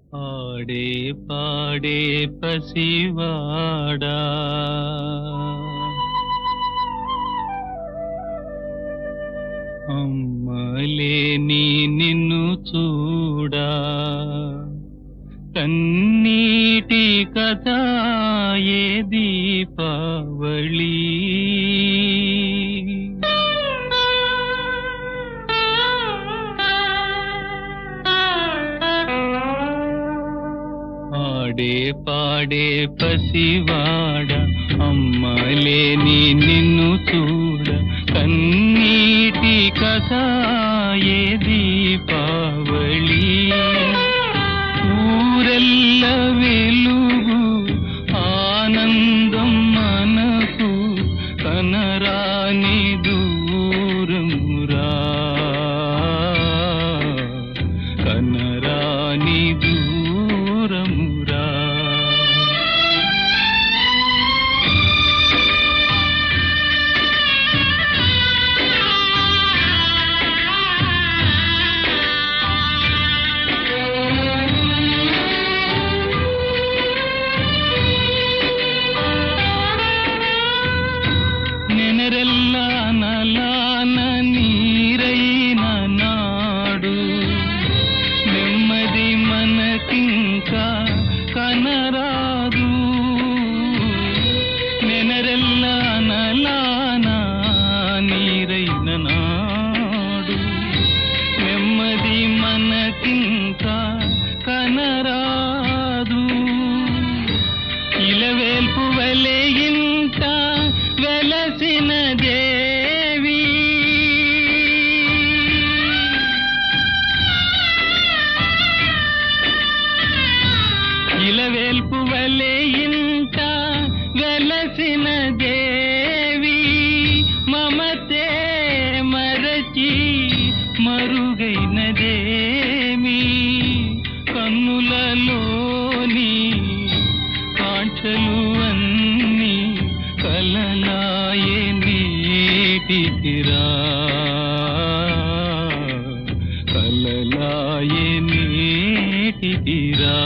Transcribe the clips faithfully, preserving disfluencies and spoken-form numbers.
ఆడే పాడే పసివాడా అమ్మలేని నిన్ను చూడా కన్నీటి కథ ఏ దీపావళి ఆడే పాడే పసివాడ అమ్మలేని నిన్ను చూడ కన్నీటి కథ ఏ దీపావళి ఊరెల్ల వెలుగు ఆనందం మనకు కనరాని దూరమురా కనరాని దూరమురా నెనరెల్లా నలాన నీరైన నాడు నెమ్మది మనకింకా కనరాదు నెనరెల్లా నలాన నీరైన నాడు నెమ్మది మనకింకా కనరాదు ఇలవేల్పు వలె ఇంట వెలసిన దేవి ఇలవేల్పు వలె ఇంట వెలసిన దేవి మమతే మరచి మరుగైనదేమి కన్నులలోని కాంక్షలు అన్నీ కలలాయే నేటికిరా కలలాయే నేటికిరా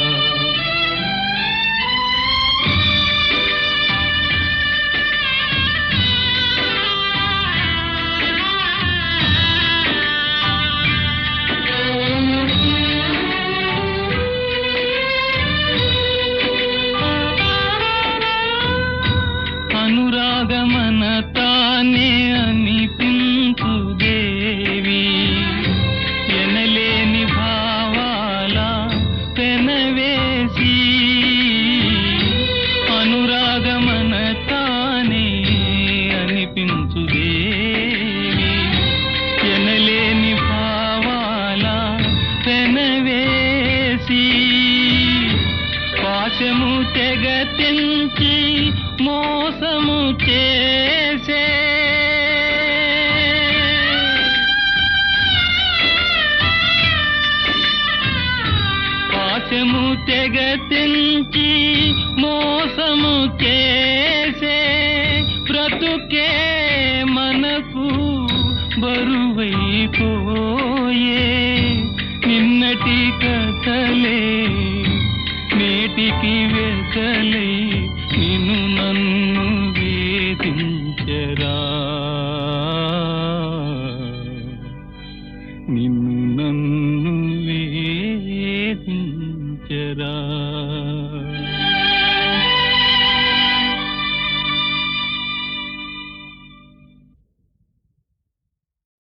అనురాగమన తానే అనిపించు దేవి ఎనలేని భావాల పెనవేసి అనురాగమన తానే అనిపించు దేవి ఎనలేని భావాల పెనవేసి పాశము తెగ తెంచి మోసము చేసే పాశము తెగ తెంచి మోసము చేసే బ్రతుకే మనకు బరువైపోయే నిన్నటి కథలే నేటికి వెతలై నిన్ను నన్ను వేధించరా నిన్ను నన్ను వేధించరా